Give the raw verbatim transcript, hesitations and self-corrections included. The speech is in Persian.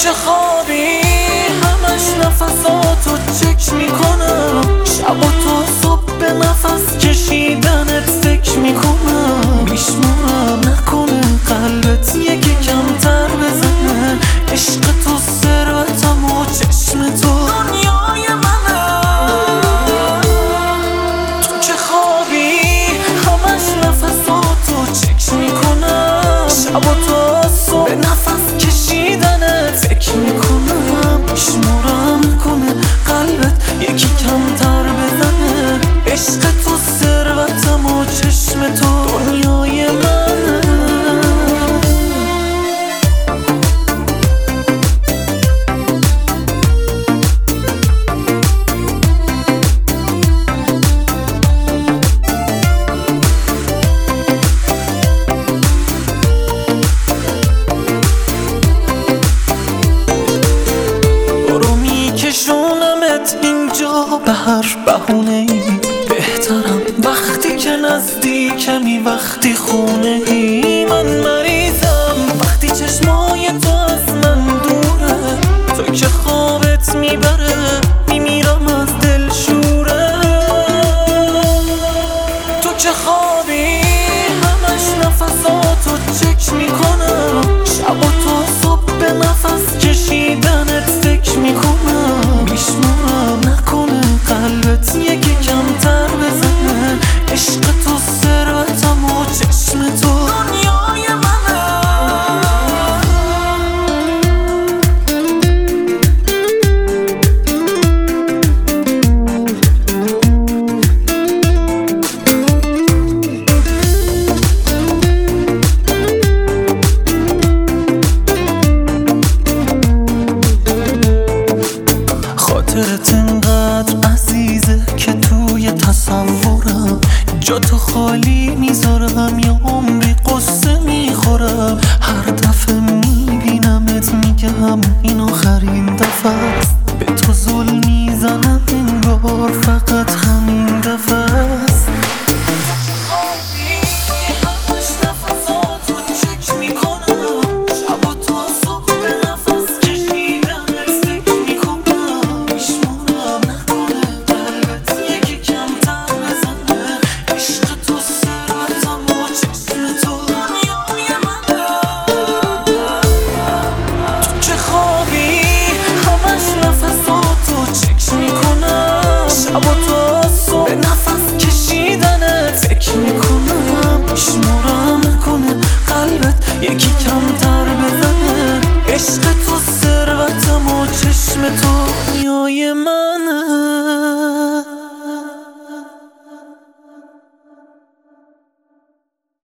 چه خوابی همش نفساتو چک میکنم، شب و تا صبح به نفس کشیدنت فکر میکنم. میشمارم نکنه قلبت یکی کمتر بزنه، عشق تو ثروتم و چشم تو دنیای منه. تو چه خوابی همش نفساتو چک میکنم، شب و تا صبح به نفس کشیدنت فکر میکنم. میشمارم نکنه قلبت یکی کمتر بزنه، عشق تو ثروتم و چشم تو دنیای منه. اینجا به هر بهونه‌ای بهترم وقتی که نزدیکمی، وقتی خونه ای. من مریضم وقتی چشمای تو از من دوره، تو که خوابت میبره میمیرم از دل شوره. تو که خوابی همش نفساتو چک میکنم، شب و تا صبح به نفس کشیدنت فکر میکنم. میشمارم نکنه قلبت یکی کمتر بزنه، عشق تو ثروتم و چشم تو دنیای منه. خاطرت انقدر عزیزه که توی تصورم، جا تو خالی میذارم یا عمری قصه میخورم. هر دفعه میبینمت میگم این آخرین دفعه است، به تو ظلم میزنم انگار فقط همین دفعه است. شب و تا صبح به نفس کشیدنت فکر میکنم. میشمارم نکنه قلبت یکی کمتر بزنه، عشق تو ثروتم و چشم تو دنیای منه.